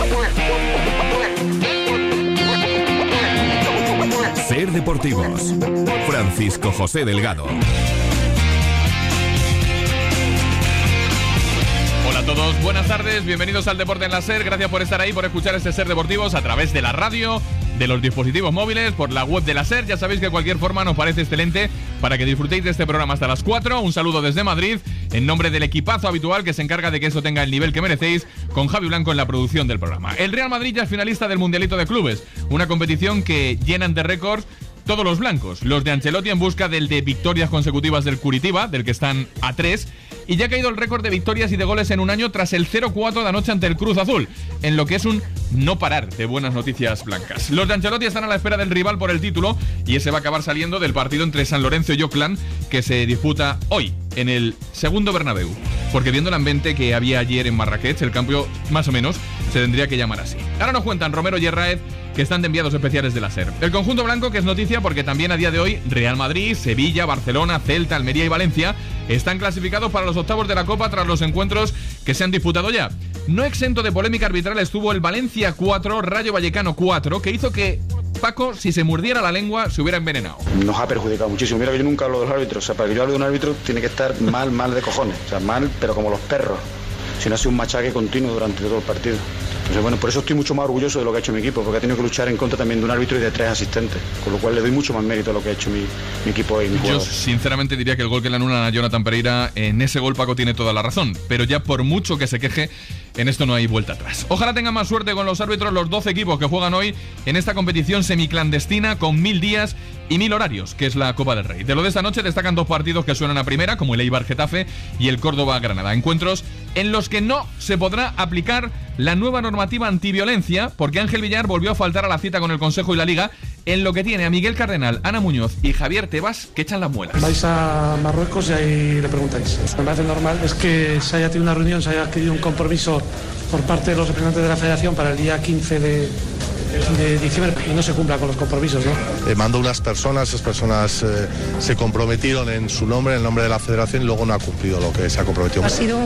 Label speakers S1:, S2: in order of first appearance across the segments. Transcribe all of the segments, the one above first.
S1: Ser Deportivos. Francisco José Delgado.
S2: Hola a todos, buenas tardes, bienvenidos al Deporte en la SER. Gracias por estar ahí, por escuchar este Ser Deportivos a través de la radio, de los dispositivos móviles, por la web de la SER. Ya sabéis que de cualquier forma nos parece excelente para que disfrutéis de este programa hasta las 4. Un saludo desde Madrid, en nombre del equipazo habitual que se encarga de que eso tenga el nivel que merecéis, con Javi Blanco en la producción del programa. El Real Madrid ya es finalista del Mundialito de Clubes, una competición que llenan de récords todos los blancos, los de Ancelotti en busca del de victorias consecutivas del Curitiba, del que están a 3, y ya ha caído el récord de victorias y de goles en un año tras el 0-4 de anoche ante el Cruz Azul, en lo que es un no parar de buenas noticias blancas. Los de Ancelotti están a la espera del rival por el título y ese va a acabar saliendo del partido entre San Lorenzo y Oakland que se disputa hoy en el segundo Bernabéu, porque viendo el ambiente que había ayer en Marrakech, el campo más o menos se tendría que llamar así. Ahora nos cuentan Romero y Herráez que están de enviados especiales de la SER. El conjunto blanco, que es noticia porque también a día de hoy Real Madrid, Sevilla, Barcelona, Celta, Almería y Valencia están clasificados para los octavos de la Copa tras los encuentros que se han disputado ya. No exento de polémica arbitral estuvo el Valencia 4, Rayo Vallecano 4, que hizo que Paco, si se mordiera la lengua, se hubiera envenenado.
S3: Nos ha perjudicado muchísimo. Mira que yo nunca hablo de los árbitros. O sea, para que yo hable de un árbitro tiene que estar mal de cojones. O sea, mal, pero como los perros. Si no ha sido un machaque continuo durante todo el partido. Entonces, bueno, por eso estoy mucho más orgulloso de lo que ha hecho mi equipo, porque ha tenido que luchar en contra también de un árbitro y de 3 asistentes, con lo cual le doy mucho más mérito a lo que ha hecho mi equipo y mi jugador.
S2: Yo sinceramente diría que el gol que le anulan a Jonathan Pereira, en ese gol Paco tiene toda la razón, pero ya por mucho que se queje, en esto no hay vuelta atrás. Ojalá tengan más suerte con los árbitros los 12 equipos que juegan hoy en esta competición semiclandestina con 1000 días y 1000 horarios, que es la Copa del Rey. De lo de esta noche destacan 2 partidos que suenan a primera, como el Eibar Getafe y el Córdoba Granada. Encuentros en los que no se podrá aplicar la nueva normativa antiviolencia, porque Ángel Villar volvió a faltar a la cita con el Consejo y la Liga, en lo que tiene a Miguel Cardenal, Ana Muñoz y Javier Tebas que echan las muelas.
S4: Vais a Marruecos y ahí le preguntáis. Me parece normal es que se haya tenido una reunión, se haya adquirido un compromiso por parte de los representantes de la Federación para el día 15 de diciembre y no se cumpla con los compromisos, ¿no?
S5: Mandó unas personas, esas personas se comprometieron en su nombre, en el nombre de la Federación, y luego no ha cumplido lo que se ha comprometido.
S6: Ha sido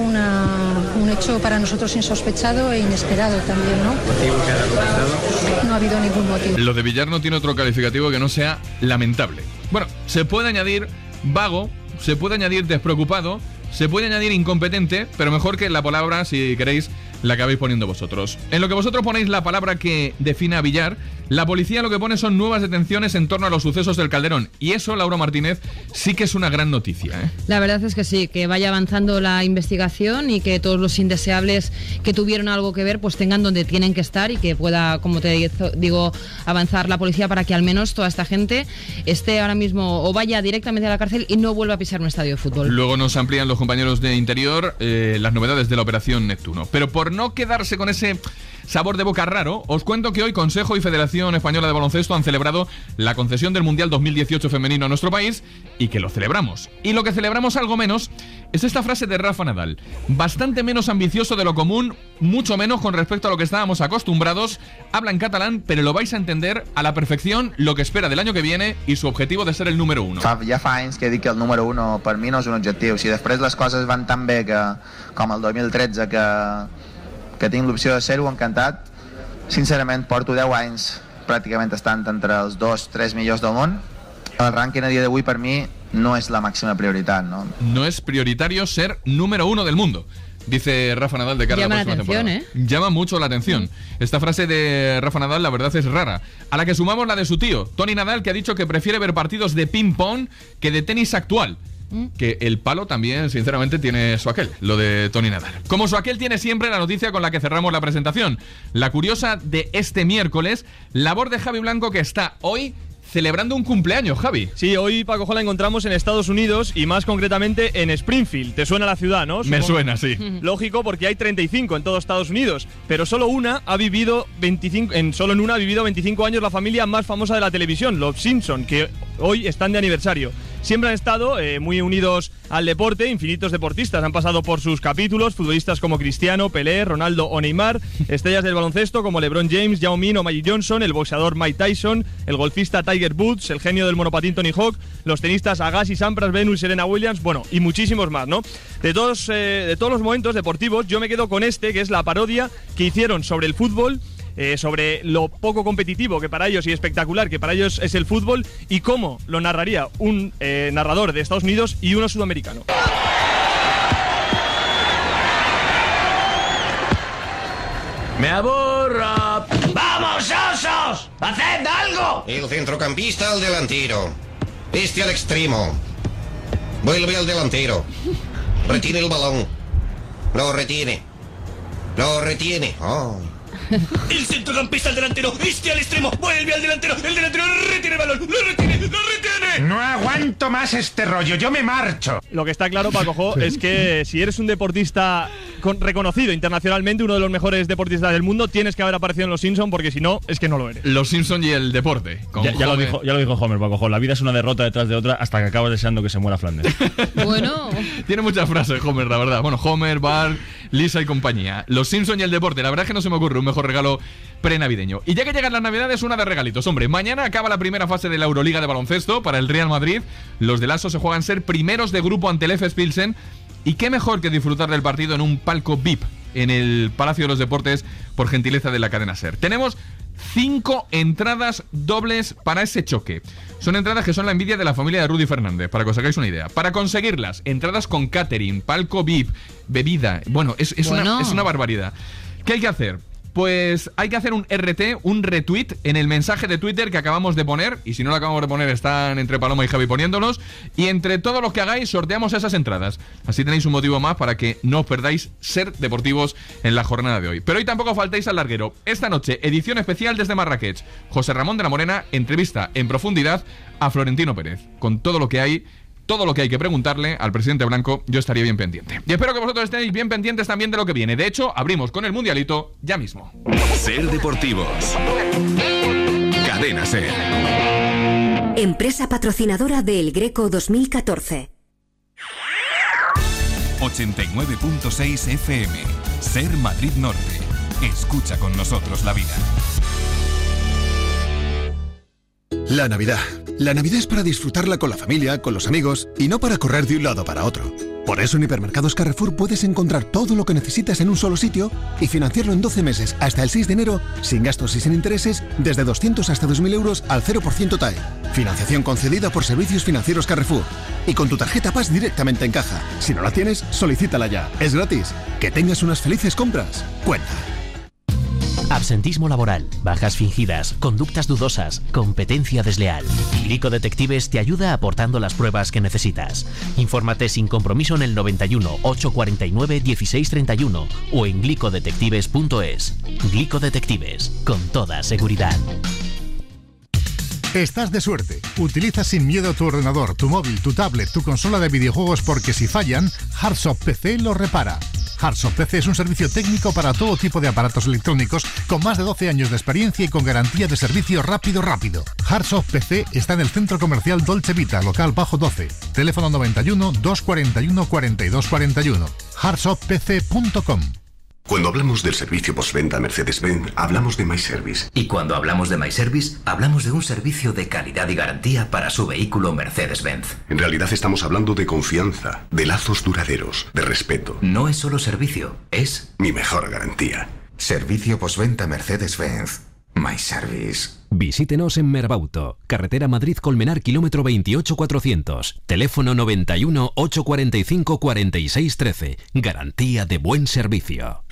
S6: un hecho para nosotros insospechado e inesperado también, ¿no?
S7: ¿Motivo que haya comentado?
S6: No ha habido ningún motivo.
S2: Lo de Villar no tiene otro calificativo que no sea lamentable. Bueno, se puede añadir vago, se puede añadir despreocupado, se puede añadir incompetente, pero mejor que la palabra, si queréis, la acabéis poniendo vosotros. En lo que vosotros ponéis la palabra que define a Villar, la policía lo que pone son nuevas detenciones en torno a los sucesos del Calderón. Y eso, Laura Martínez, sí que es una gran noticia, ¿eh?
S8: La verdad es que sí, que vaya avanzando la investigación y que todos los indeseables que tuvieron algo que ver pues tengan donde tienen que estar y que pueda, como te digo, avanzar la policía para que al menos toda esta gente esté ahora mismo o vaya directamente a la cárcel y no vuelva a pisar un estadio de fútbol.
S2: Luego nos amplían los compañeros de Interior las novedades de la Operación Neptuno. Pero por no quedarse con ese sabor de boca raro, os cuento que hoy Consejo y Federación Española de Baloncesto han celebrado la concesión del Mundial 2018 femenino a nuestro país y que lo celebramos. Y lo que celebramos algo menos es esta frase de Rafa Nadal. Bastante menos ambicioso de lo común, mucho menos con respecto a lo que estábamos acostumbrados. Habla en catalán, pero lo vais a entender a la perfección lo que espera del año que viene y su objetivo de ser el número 1.
S9: Ja fa anys que dic que el número 1 per mi no és un objectiu. Si després les coses van tan bé que, com el 2013 que tinc l'opció de ser-ho, encantat. Sincerament, porto 10 anys pràcticament estant entre els 2-3 millors del món. El rànquing a dia d'avui per mi no és la màxima prioritat, ¿no?
S2: No es prioritario ser número 1 del mundo, dice Rafa Nadal de cara a la próxima temporada. Llama mucho la atención. Esta frase de Rafa Nadal, la verdad, es rara. A la que sumamos la de su tío, Tony Nadal, que ha dicho que prefiere ver partidos de ping-pong que de tenis actual. Que el palo también, sinceramente, tiene su aquel, lo de Tony Nadal. Como su aquel tiene siempre la noticia con la que cerramos la presentación. La curiosa de este miércoles, labor de Javi Blanco, que está hoy celebrando un cumpleaños, Javi.
S10: Sí, hoy, Paco, la encontramos en Estados Unidos y más concretamente en Springfield. ¿Te suena la ciudad, no?
S2: Me suena, sí.
S10: Lógico, porque hay 35 en todo Estados Unidos, pero solo en una ha vivido 25 años la familia más famosa de la televisión, los Simpson, que hoy están de aniversario. siempre han estado muy unidos al deporte. Infinitos deportistas han pasado por sus capítulos, futbolistas como Cristiano, Pelé, Ronaldo o Neymar, estrellas del baloncesto como LeBron James, Yao Ming o Magic Johnson, el boxeador Mike Tyson, el golfista Tiger Woods, el genio del monopatín Tony Hawk, los tenistas Agassi, Sampras, Venus, Serena Williams, bueno, y muchísimos más, ¿no? De todos los momentos deportivos, yo me quedo con este, que es la parodia que hicieron sobre el fútbol, sobre lo poco competitivo que para ellos y espectacular que para ellos es el fútbol, y cómo lo narraría un narrador de Estados Unidos y uno sudamericano.
S11: ¡Me aburro! ¡Vamos, osos! ¡Haced algo!
S12: El centrocampista al delantero. Este al extremo. Vuelve al delantero. Retiene el balón. Lo retiene. Lo retiene. Oh.
S11: El centrocampista al delantero. Este al extremo. Vuelve al delantero. El delantero retiene el balón. ¡Lo retiene! ¡Lo retiene!
S13: No aguanto más este rollo. Yo me marcho.
S10: Lo que está claro, Paco, es que si eres un deportista reconocido internacionalmente, uno de los mejores deportistas del mundo, tienes que haber aparecido en Los Simpsons, porque si no, es que no lo eres.
S2: Los Simpsons y el deporte.
S14: Ya lo dijo Homer, Paco. La vida es una derrota detrás de otra hasta que acabas deseando que se muera Flanders.
S8: Bueno.
S2: Tiene muchas frases Homer, la verdad. Bueno, Homer, Bart, Lisa y compañía. Los Simpsons y el deporte. La verdad es que no se me ocurre un mejor regalo prenavideño. Y ya que llegan las navidades, una de regalitos. Hombre, mañana acaba la primera fase de la Euroliga de baloncesto para el Real Madrid. Los del ASO se juegan ser primeros de grupo ante el FS Pilsen. Y qué mejor que disfrutar del partido en un palco VIP en el Palacio de los Deportes, por gentileza de la cadena SER. Tenemos 5 entradas dobles para ese choque. Son entradas que son la envidia de la familia de Rudy Fernández, para que os hagáis una idea. Para conseguirlas, entradas con catering, palco VIP, bebida. Bueno, es una barbaridad. ¿Qué hay que hacer? Pues hay que hacer un RT, un retweet en el mensaje de Twitter que acabamos de poner. Y si no lo acabamos de poner, están entre Paloma y Javi poniéndolos. Y entre todos los que hagáis, sorteamos esas entradas. Así tenéis un motivo más para que no os perdáis Ser Deportivos en la jornada de hoy. Pero hoy tampoco faltéis al larguero. Esta noche, edición especial desde Marrakech. José Ramón de la Morena entrevista en profundidad a Florentino Pérez. Con todo lo que hay que preguntarle al presidente blanco, yo estaría bien pendiente. Y espero que vosotros estéis bien pendientes también de lo que viene. De hecho, abrimos con el Mundialito ya mismo.
S1: Ser Deportivos. Cadena SER.
S15: Empresa patrocinadora de El Greco 2014.
S1: 89.6 FM. Ser Madrid Norte. Escucha con nosotros la vida.
S16: La Navidad. La Navidad es para disfrutarla con la familia, con los amigos y no para correr de un lado para otro. Por eso en Hipermercados Carrefour puedes encontrar todo lo que necesitas en un solo sitio y financiarlo en 12 meses hasta el 6 de enero sin gastos y sin intereses desde 200 hasta 2.000 euros al 0% TAE. Financiación concedida por Servicios Financieros Carrefour. Y con tu tarjeta PAS directamente en caja. Si no la tienes, solicítala ya. Es gratis. Que tengas unas felices compras. Cuenta.
S17: Absentismo laboral, bajas fingidas, conductas dudosas, competencia desleal. Glico Detectives te ayuda aportando las pruebas que necesitas. Infórmate sin compromiso en el 91 849 1631 o en glicodetectives.es. Glico Detectives, con toda seguridad.
S18: Estás de suerte. Utiliza sin miedo tu ordenador, tu móvil, tu tablet, tu consola de videojuegos porque si fallan, Hardshop PC lo repara. Hardshop PC es un servicio técnico para todo tipo de aparatos electrónicos con más de 12 años de experiencia y con garantía de servicio rápido. Hardshop PC está en el Centro Comercial Dolce Vita, local Bajo 12. Teléfono 91 241 4241. hardshoppc.com.
S19: Cuando hablamos del servicio postventa Mercedes-Benz, hablamos de MyService.
S20: Y cuando hablamos de MyService, hablamos de un servicio de calidad y garantía para su vehículo Mercedes-Benz.
S19: En realidad estamos hablando de confianza, de lazos duraderos, de respeto.
S20: No es solo servicio, es
S19: mi mejor garantía.
S21: Servicio postventa Mercedes-Benz. MyService.
S22: Visítenos en Merbauto, carretera Madrid-Colmenar, kilómetro 28400. Teléfono 91 845 4613. Garantía de buen servicio.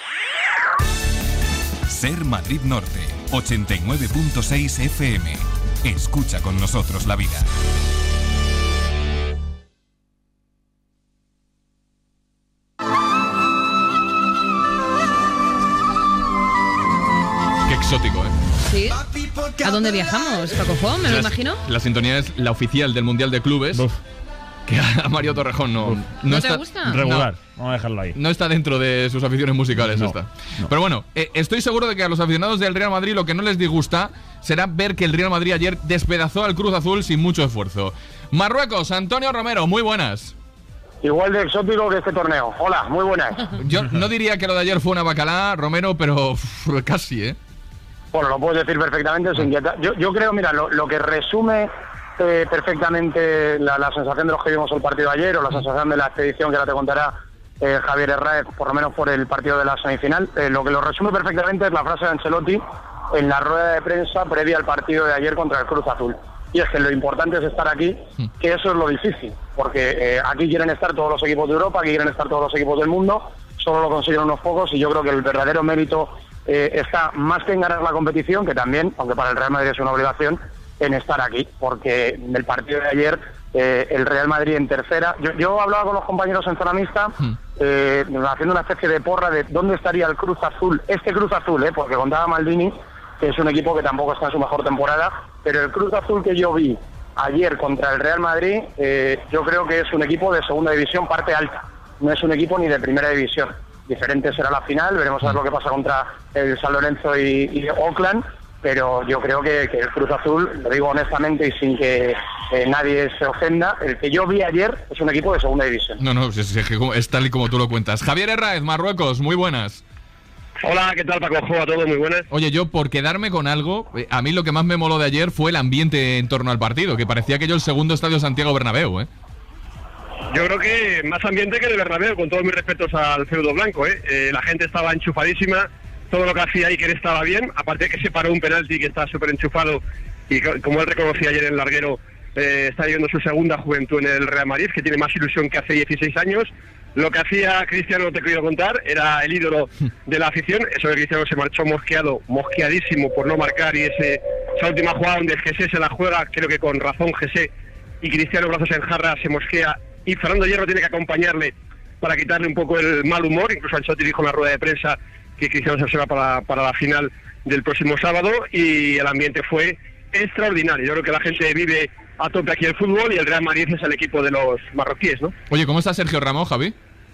S1: Ser Madrid Norte, 89.6 FM. Escucha con nosotros la vida.
S2: Qué exótico, ¿eh?
S8: Sí. ¿A dónde viajamos, Paco? ¿Me lo imagino?
S2: La sintonía es la oficial del Mundial de Clubes. que a Mario Torrejón
S8: ¿No te gusta?
S14: Regular, vamos a dejarlo ahí.
S2: No está dentro de sus aficiones musicales
S14: No.
S2: Pero bueno, estoy seguro de que a los aficionados del Real Madrid lo que no les disgusta será ver que el Real Madrid ayer despedazó al Cruz Azul sin mucho esfuerzo. Marruecos, Antonio Romero, muy buenas.
S3: Igual de exótico que este torneo. Hola, muy buenas.
S2: Yo no diría que lo de ayer fue una bacalá, Romero, pero casi, ¿eh?
S3: Bueno, lo puedes decir perfectamente sin inquietar. Yo creo, mira, lo que resume perfectamente la sensación de los que vimos el partido de ayer, o la sensación de la expedición que ahora te contará Javier Herráez, por lo menos por el partido de la semifinal, lo que lo resume perfectamente es la frase de Ancelotti en la rueda de prensa previa al partido de ayer contra el Cruz Azul. Y es que lo importante es estar aquí, que eso es lo difícil, porque aquí quieren estar todos los equipos de Europa, aquí quieren estar todos los equipos del mundo, solo lo consiguen unos pocos, y yo creo que el verdadero mérito está más que en ganar la competición, que también, aunque para el Real Madrid es una obligación, en estar aquí, porque en el partido de ayer el Real Madrid en tercera, yo hablaba con los compañeros en zona mixta, haciendo una especie de porra de dónde estaría el Cruz Azul, este Cruz Azul, porque contaba Maldini, que es un equipo que tampoco está en su mejor temporada, pero el Cruz Azul que yo vi ayer contra el Real Madrid, yo creo que es un equipo de segunda división parte alta, no es un equipo ni de primera división. Diferente será la final, veremos a ver lo que pasa contra el San Lorenzo y Oakland, pero yo creo que el Cruz Azul, lo digo honestamente y sin que nadie se ofenda, el que yo vi ayer es un equipo de segunda división.
S2: No, es tal y como tú lo cuentas. Javier Herráez, Marruecos, muy buenas.
S3: Hola, ¿qué tal, Paco? A todos, muy buenas.
S2: Oye, yo por quedarme con algo, a mí lo que más me moló de ayer fue el ambiente en torno al partido, que parecía aquello el segundo estadio Santiago Bernabéu, ¿eh?
S3: Yo creo que más ambiente que el Bernabéu, con todos mis respetos al feudo blanco, la gente estaba enchufadísima, todo lo que hacía Iker estaba bien, aparte de que se paró un penalti que está súper enchufado, y como él reconocía ayer en el larguero, está viviendo su segunda juventud en el Real Madrid, que tiene más ilusión que hace 16 años. Lo que hacía Cristiano, no te he querido contar, era el ídolo de la afición. Eso de Cristiano se marchó mosqueadísimo por no marcar, y esa última jugada donde José se la juega, creo que con razón José, y Cristiano brazos en jarra se mosquea, y Fernando Hierro tiene que acompañarle para quitarle un poco el mal humor. Incluso Ancelotti dijo en la rueda de prensa que Cristiano se observa para la final del próximo sábado, y el ambiente fue extraordinario. Yo creo que la gente vive a tope aquí el fútbol, y el Real Madrid es el equipo de los marroquíes, ¿no?
S2: Oye, ¿cómo está Sergio Ramos, Javi?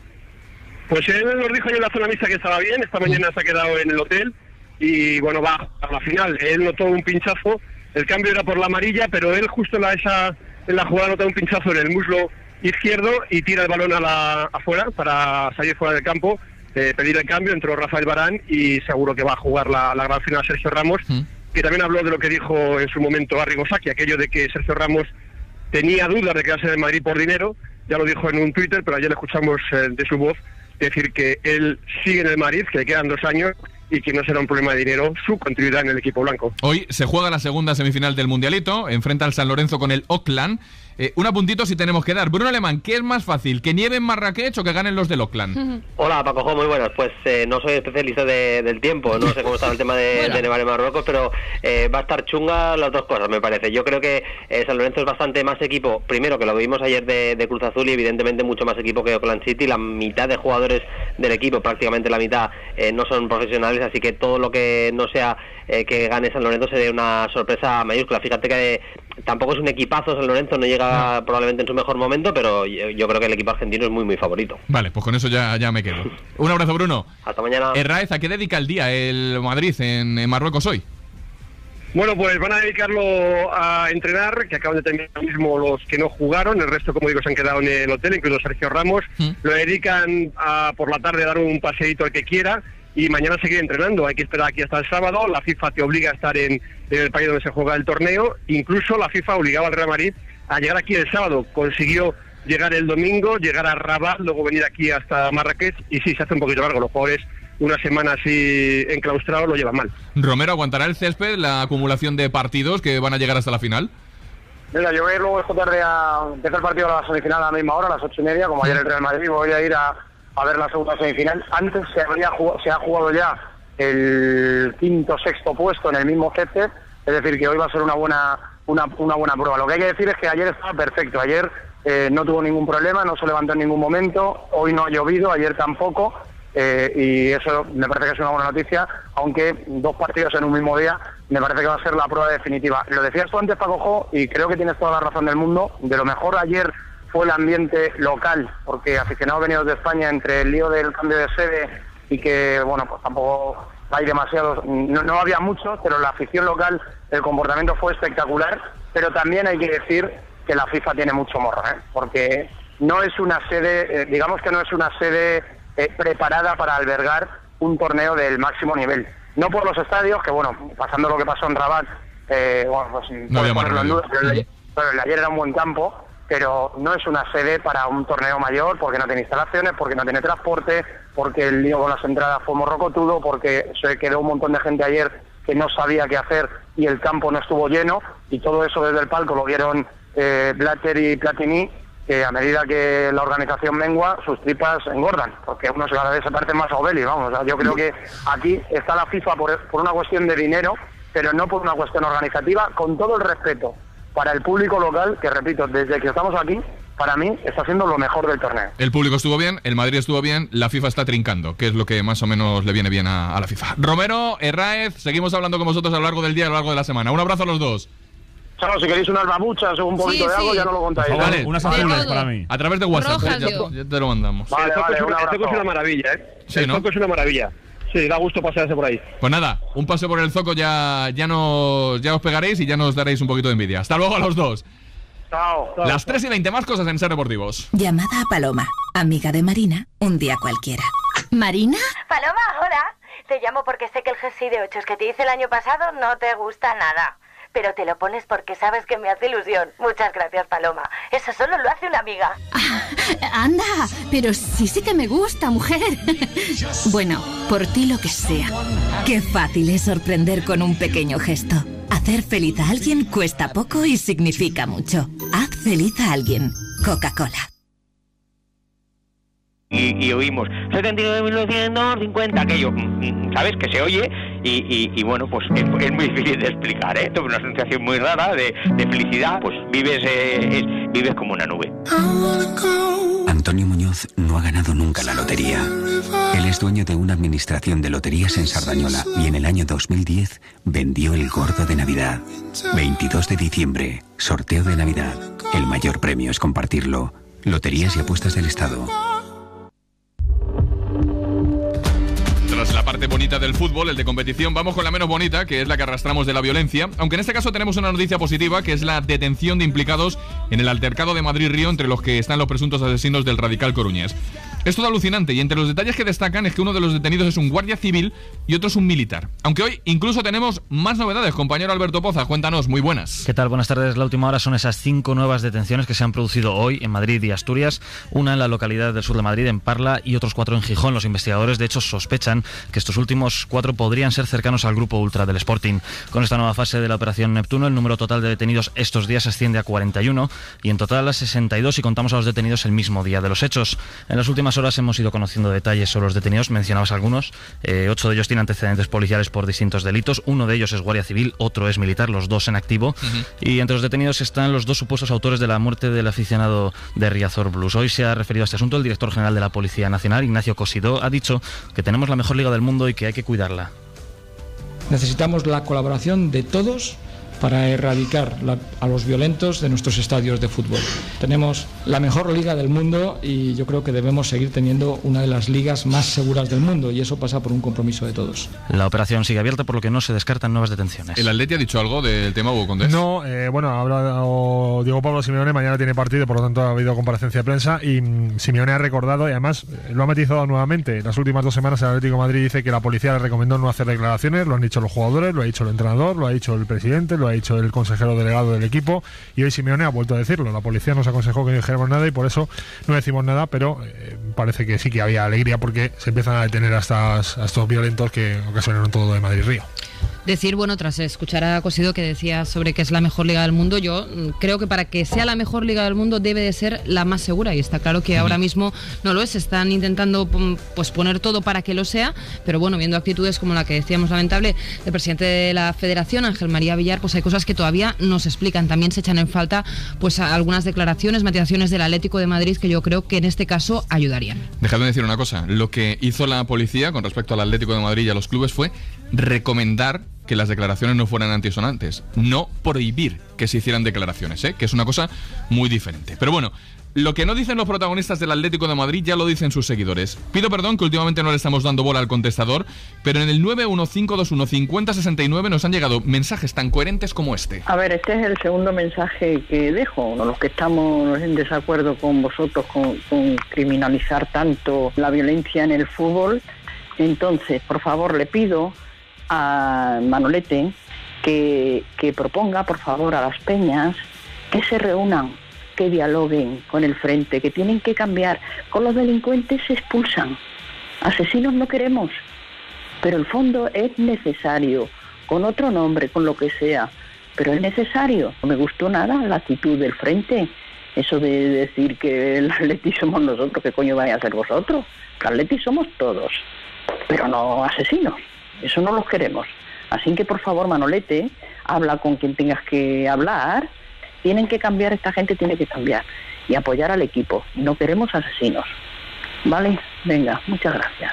S3: Pues él nos dijo ayer en la zona mixta que estaba bien, esta mañana se ha quedado en el hotel, y bueno, va a la final. Él notó un pinchazo, el cambio era por la amarilla, pero él justo en la jugada notó un pinchazo en el muslo izquierdo y tira el balón afuera para salir fuera del campo, pedir el cambio. Entró Rafael Varane y seguro que va a jugar la gran final Sergio Ramos, que también habló de lo que dijo en su momento Arrigo Sacchi, aquello de que Sergio Ramos tenía dudas de quedarse en el Madrid por dinero. Ya lo dijo en un Twitter, pero ayer le escuchamos de su voz decir que él sigue en el Madrid, que le quedan 2 años y que no será un problema de dinero su continuidad en el equipo blanco.
S2: Hoy se juega la segunda semifinal del Mundialito, enfrenta al San Lorenzo con el Oakland. Un apuntito si tenemos que dar. Bruno Alemán, ¿qué es más fácil? ¿Que nieve en Marrakech o que ganen los del Oakland?
S4: Hola, Paco, muy buenas. Pues no soy especialista del tiempo, no sé cómo está el tema de nevar en Marruecos, pero va a estar chunga las dos cosas, me parece. Yo creo que San Lorenzo es bastante más equipo, primero que lo vimos ayer de Cruz Azul, y evidentemente mucho más equipo que Oakland City. La mitad de jugadores del equipo, prácticamente la mitad, no son profesionales, así que todo lo que no sea que gane San Lorenzo sería una sorpresa mayúscula. Fíjate que tampoco es un equipazo San Lorenzo, no llega probablemente en su mejor momento, pero yo creo que el equipo argentino es muy muy favorito.
S2: Vale, pues con eso ya me quedo. Un abrazo, Bruno.
S4: Hasta mañana.
S2: Herráez, ¿a qué dedica el día el Madrid en Marruecos hoy?
S3: Bueno, pues van a dedicarlo a entrenar, que acaban de terminar ahora mismo los que no jugaron. El resto, como digo, se han quedado en el hotel, incluso Sergio Ramos. Lo dedican a por la tarde dar un paseíto al que quiera, y mañana seguir entrenando. Hay que esperar aquí hasta el sábado. La FIFA te obliga a estar en el país donde se juega el torneo. Incluso la FIFA obligaba al Real Madrid a llegar aquí el sábado. Consiguió llegar el domingo, llegar a Rabat, luego venir aquí hasta Marrakech, y sí, se hace un poquito largo. Los jugadores una semana así enclaustrados lo llevan mal.
S2: Romero, ¿aguantará el césped la acumulación de partidos que van a llegar hasta la final?
S3: Mira, yo voy a ir luego esta tarde a empezar el partido a la semifinal a la misma hora, a las 8:30, como ayer el Real Madrid. Voy a ir a ver la segunda semifinal. Antes se ha jugado ya el quinto, sexto puesto en el mismo césped, es decir, que hoy va a ser una buena prueba. Lo que hay que decir es que ayer estaba perfecto. Ayer no tuvo ningún problema, no se levantó en ningún momento. Hoy no ha llovido, ayer tampoco. Y eso me parece que es una buena noticia, aunque 2 partidos en un mismo día me parece que va a ser la prueba definitiva. Lo decías tú antes, Paco Jo, y creo que tienes toda la razón del mundo. De lo mejor ayer fue el ambiente local, porque aficionados venidos de España, entre el lío del cambio de sede y que, bueno, pues tampoco hay demasiados, no había muchos, pero la afición local, el comportamiento fue espectacular, pero también hay que decir que la FIFA tiene mucho morro, porque no es una sede, digamos que no es una sede preparada para albergar un torneo del máximo nivel. No por los estadios, que bueno, pasando lo que pasó en Rabat, bueno, pues no había ponerlo en duda, pero el de ayer era un buen campo, pero no es una sede para un torneo mayor, porque no tiene instalaciones, porque no tiene transporte, porque el lío con las entradas fue morrocotudo, porque se quedó un montón de gente ayer que no sabía qué hacer y el campo no estuvo lleno, y todo eso desde el palco lo vieron Blatter y Platini, que a medida que la organización mengua, sus tripas engordan, porque uno cada vez se parece más a Ovelli, vamos. O sea, yo creo que aquí está la FIFA por una cuestión de dinero, pero no por una cuestión organizativa, con todo el respeto para el público local, que repito, desde que estamos aquí, para mí está siendo lo mejor del torneo.
S2: El público estuvo bien, el Madrid estuvo bien, la FIFA está trincando, que es lo que más o menos le viene bien a la FIFA. Romero, Herráez, seguimos hablando con vosotros a lo largo del día, a lo largo de la semana. Un abrazo a los dos.
S3: Chao, si queréis unas babuchas o un poquito de algo, ya no lo contáis.
S2: Vale,
S14: unas azules para mí.
S2: A través de WhatsApp, ya te lo mandamos.
S3: Vale,
S5: el Zoco es una maravilla,
S2: Sí,
S5: el
S2: ¿no?
S5: Zoco es una maravilla. Sí, da gusto pasearse por ahí.
S2: Pues nada, un paseo por el Zoco ya os pegaréis y ya nos daréis un poquito de envidia. Hasta luego a los dos.
S3: Chao.
S2: Las 3:20, más cosas en Ser Deportivos.
S7: Llamada a Paloma, amiga de Marina, un día cualquiera. ¿Marina?
S23: Paloma, hola. Te llamo porque sé que el jersey de 8 que te hice el año pasado no te gusta nada. Pero te lo pones porque sabes que me hace ilusión. Muchas gracias, Paloma. Eso solo lo hace una amiga.
S7: Anda, pero sí que me gusta, mujer. Bueno, por ti lo que sea. Qué fácil es sorprender con un pequeño gesto. Hacer feliz a alguien cuesta poco y significa mucho. Haz feliz a alguien. Coca-Cola.
S24: Y oímos 79.950, aquello, ¿sabes? Que se oye y bueno, pues es muy difícil de explicar, ¿eh? Es una sensación muy rara de felicidad, pues vives como una nube.
S25: Antonio Muñoz no ha ganado nunca la lotería. Él es dueño de una administración de loterías en Sardañola y en el año 2010 vendió el gordo de Navidad. 22 de diciembre, sorteo de Navidad. El mayor premio es compartirlo. Loterías y apuestas del Estado.
S2: Tras la parte bonita del fútbol, el de competición, vamos con la menos bonita, que es la que arrastramos de la violencia, aunque en este caso tenemos una noticia positiva, que es la detención de implicados en el altercado de Madrid-Río, entre los que están los presuntos asesinos del radical coruñés. Es todo alucinante, y entre los detalles que destacan es que uno de los detenidos es un guardia civil y otro es un militar. Aunque hoy incluso tenemos más novedades. Compañero Alberto Poza, cuéntanos, muy buenas.
S26: ¿Qué tal? Buenas tardes. La última hora son esas 5 nuevas detenciones que se han producido hoy en Madrid y Asturias, una en la localidad del sur de Madrid, en Parla, y otros 4 en Gijón. Los investigadores, de hecho, sospechan que estos últimos 4 podrían ser cercanos al grupo ultra del Sporting. Con esta nueva fase de la operación Neptuno, el número total de detenidos estos días asciende a 41 y en total a 62 si contamos a los detenidos el mismo día de los hechos. En las últimas horas hemos ido conociendo detalles sobre los detenidos, mencionabas algunos. 8 de ellos tienen antecedentes policiales por distintos delitos. Uno de ellos es guardia civil, otro es militar, los dos en activo. Y entre los detenidos están los 2 supuestos autores de la muerte del aficionado de Riazor Blues. Hoy se ha referido a este asunto el director general de la Policía Nacional, Ignacio Cosidó. Ha dicho que tenemos la mejor liga del mundo y que hay que cuidarla.
S27: Necesitamos la colaboración de todos para erradicar a los violentos de nuestros estadios de fútbol. Tenemos la mejor liga del mundo y yo creo que debemos seguir teniendo una de las ligas más seguras del mundo, y eso pasa por un compromiso de todos.
S26: La operación sigue abierta, por lo que no se descartan nuevas detenciones.
S2: ¿El Atleti ha dicho algo del tema, Hugo Condés?
S28: No, bueno, ha hablado Diego Pablo Simeone, mañana tiene partido, por lo tanto ha habido comparecencia de prensa y Simeone ha recordado, y además lo ha matizado nuevamente. Las últimas 2 semanas el Atlético de Madrid dice que la policía le recomendó no hacer declaraciones, lo han dicho los jugadores, lo ha dicho el entrenador, lo ha dicho el presidente, lo ha dicho el consejero delegado del equipo, y hoy Simeone ha vuelto a decirlo. La policía nos aconsejó que no dijéramos nada y por eso no decimos nada, pero parece que sí que había alegría porque se empiezan a detener a estos violentos que ocasionaron todo lo de Madrid-Río.
S8: Decir, bueno, tras escuchar a Cosido que decía sobre que es la mejor liga del mundo, yo creo que para que sea la mejor liga del mundo debe de ser la más segura, y está claro que ahora mismo no lo es. Están intentando pues poner todo para que lo sea, pero bueno, viendo actitudes como la que decíamos lamentable del presidente de la Federación, Ángel María Villar, pues hay cosas que todavía no se explican. También se echan en falta pues algunas declaraciones, matizaciones del Atlético de Madrid que yo creo que en este caso ayudarían.
S2: Dejadme decir una cosa, lo que hizo la policía con respecto al Atlético de Madrid y a los clubes fue recomendar que las declaraciones no fueran antisonantes, no prohibir que se hicieran declaraciones, que es una cosa muy diferente. Pero bueno, Lo que no dicen los protagonistas del Atlético de Madrid ya lo dicen sus seguidores. Pido perdón que últimamente no le estamos dando bola al contestador, pero en el 915215069 nos han llegado mensajes tan coherentes como este.
S6: A ver, este es el segundo mensaje que dejo. Los que estamos en desacuerdo con vosotros con criminalizar tanto la violencia en el fútbol. Entonces, por favor, le pido a Manolete que proponga, por favor, a las peñas que se reúnan, que dialoguen con el frente, que tienen que cambiar. Con los delincuentes se expulsan, asesinos no queremos, pero el fondo es necesario, con otro nombre, con lo que sea, pero es necesario. No me gustó nada la actitud del frente, eso de decir que el Atleti somos nosotros, ¿qué coño vais a ser vosotros? El Atleti somos todos, pero no asesinos, eso no los queremos. Así que por favor, Manolete, habla con quien tengas que hablar. Tienen que cambiar, esta gente tiene que cambiar y apoyar al equipo. No queremos asesinos. ¿Vale? Venga, muchas gracias.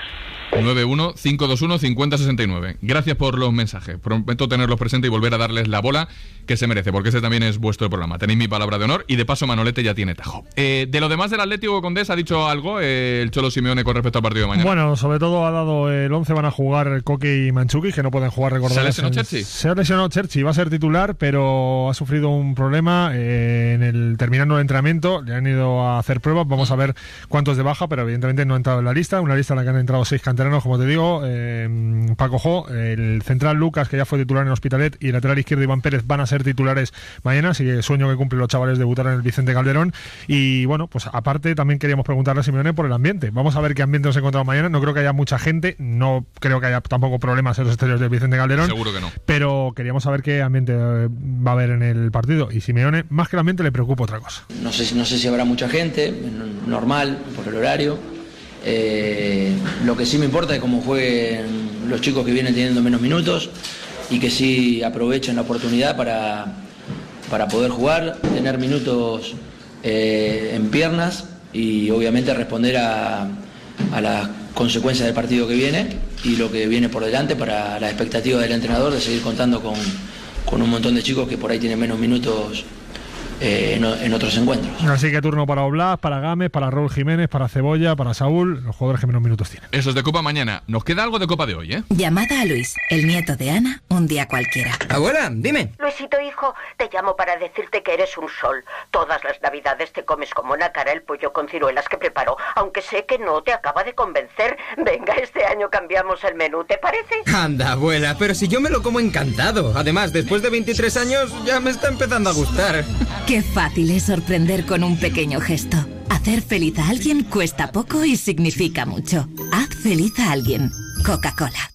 S2: 915215069. Gracias por los mensajes. Prometo tenerlos presentes y volver a darles la bola que se merece, porque ese también es vuestro programa. Tenéis mi palabra de honor y de paso Manolete ya tiene tajo. De lo demás del Atlético, Condés, ¿ha dicho algo el Cholo Simeone con respecto al partido de mañana?
S28: Bueno, sobre todo ha dado el 11, van a jugar Coque y Mandzukic, que no pueden jugar, recordar.
S2: ¿Se lesionó Cherchi?
S28: Se ha lesionado Cherchi, va a ser titular, pero ha sufrido un problema terminando el entrenamiento, le han ido a hacer pruebas, vamos a ver cuántos de baja, pero evidentemente no ha entrado en la lista, una lista en la que han entrado 6 canteranos, como te digo, Paco Jo, el central Lucas, que ya fue titular en Hospitalet, y el lateral izquierdo Iván Pérez van a ser titulares mañana, así que sueño que cumplen los chavales debutar en el Vicente Calderón. Y bueno, pues aparte también queríamos preguntarle a Simeone por el ambiente. Vamos a ver qué ambiente nos encontramos mañana. No creo que haya mucha gente, no creo que haya tampoco problemas en los exteriores del Vicente Calderón.
S2: Seguro que no.
S28: Pero queríamos saber qué ambiente va a haber en el partido. Y Simeone, más que el ambiente, le preocupa otra cosa.
S9: No sé si habrá mucha gente, normal, por el horario. Lo que sí me importa es cómo jueguen los chicos que vienen teniendo menos minutos y que sí aprovechen la oportunidad para poder jugar, tener minutos en piernas y obviamente responder a las consecuencias del partido que viene y lo que viene por delante, para la expectativa del entrenador de seguir contando con un montón de chicos que por ahí tienen menos minutos en otros encuentros.
S28: Así que turno para Oblak, para Gámez, para Raúl Jiménez, para Cebolla, para Saúl, los jugadores que menos minutos tienen.
S2: Eso es de Copa mañana. Nos queda algo de Copa de hoy, ¿eh?
S7: Llamada a Luis, el nieto de Ana, un día cualquiera.
S10: Abuela, dime.
S23: Luisito, hijo, te llamo para decirte que eres un sol. Todas las navidades te comes como una cara el pollo con ciruelas que preparo, aunque sé que no te acaba de convencer. Venga, este año cambiamos el menú, ¿te parece?
S10: Anda, abuela, pero si yo me lo como encantado. Además, después de 23 años ya me está empezando a gustar.
S7: Qué fácil es sorprender con un pequeño gesto. Hacer feliz a alguien cuesta poco y significa mucho. Haz feliz a alguien. Coca-Cola.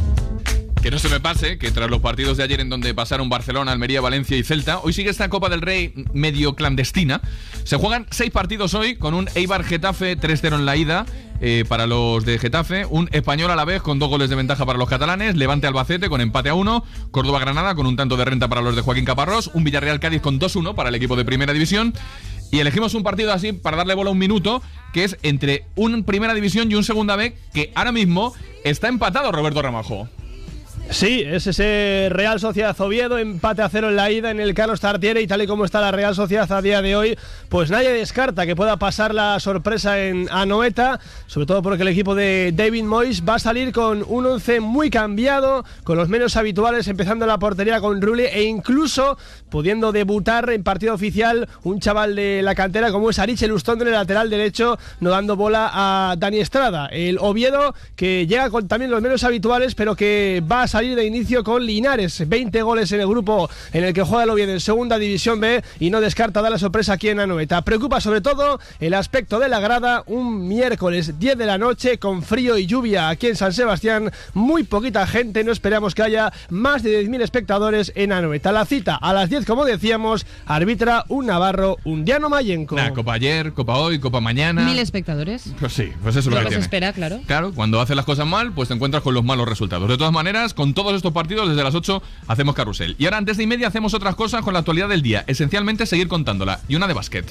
S2: Que no se me pase que tras los partidos de ayer en donde pasaron Barcelona, Almería, Valencia y Celta, hoy sigue esta Copa del Rey medio clandestina. Se juegan 6 partidos hoy con un Eibar-Getafe 3-0 en la ida para los de Getafe, un Español a la vez con 2 goles de ventaja para los catalanes, Levante-Albacete con empate a 1, Córdoba-Granada con un tanto de renta para los de Joaquín Caparrós, un Villarreal-Cádiz con 2-1 para el equipo de Primera División. Y elegimos un partido así para darle bola un minuto, que es entre un Primera División y un Segunda B, que ahora mismo está empatado, Roberto Ramajo.
S11: Sí, es ese Real Sociedad Oviedo, empate a 0 en la ida en el Carlos Tartiere, y tal y como está la Real Sociedad a día de hoy, pues nadie descarta que pueda pasar la sorpresa en Anoeta, sobre todo porque el equipo de David Moyes va a salir con un 11 muy cambiado, con los menos habituales, empezando la portería con Rulli e incluso pudiendo debutar en partido oficial un chaval de la cantera como es Ariche Lustondo en el lateral derecho, no dando bola a Dani Estrada. El Oviedo que llega con también los menos habituales, pero que va a salir de inicio con Linares, 20 goles en el grupo en el que juega el Oviedo en Segunda División B, y no descarta dar la sorpresa aquí en Anoeta. Preocupa sobre todo el aspecto de la grada, un miércoles 10 de la noche con frío y lluvia aquí en San Sebastián, muy poquita gente, no esperamos que haya más de 10.000 espectadores en Anoeta. La cita a las 10, como decíamos, arbitra un navarro, un Diano Mayenco.
S2: Copa ayer, Copa hoy, Copa mañana.
S8: 1000 espectadores.
S2: Pues sí, pues eso es lo que
S8: se
S2: tiene.
S8: espera, claro.
S2: Claro, cuando haces las cosas mal, pues te encuentras con los malos resultados. De todas maneras, con todos estos partidos, desde las 8 hacemos carrusel. Y ahora, antes de y media, hacemos otras cosas con la actualidad del día. Esencialmente, seguir contándola. Y una de básquet.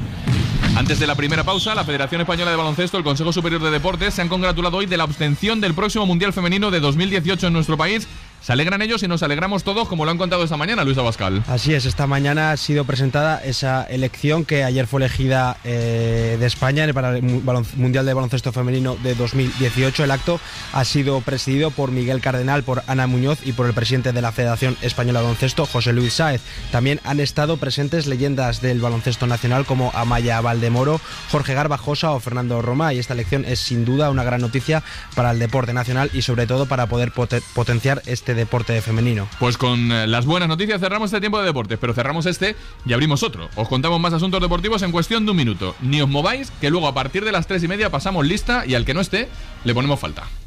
S2: Antes de la primera pausa, la Federación Española de Baloncesto, el Consejo Superior de Deportes, se han congratulado hoy de la obtención del próximo Mundial Femenino de 2018 en nuestro país. Se alegran ellos y nos alegramos todos, como lo han contado esta mañana, Luis Abascal.
S12: Así es, esta mañana ha sido presentada esa elección que ayer fue elegida de España para el Mundial de Baloncesto Femenino de 2018. El acto ha sido presidido por Miguel Cardenal, por Ana Muñoz y por el presidente de la Federación Española de Baloncesto, José Luis Sáez. También han estado presentes leyendas del baloncesto nacional como Amaya Valdemoro, Jorge Garbajosa o Fernando Roma, y esta elección es sin duda una gran noticia para el deporte nacional y sobre todo para poder potenciar este deporte femenino.
S2: Pues con las buenas noticias cerramos este tiempo de deportes, pero cerramos este y abrimos otro. Os contamos más asuntos deportivos en cuestión de un minuto. Ni os mováis, que luego a partir de las 3:30 pasamos lista y al que no esté le ponemos falta.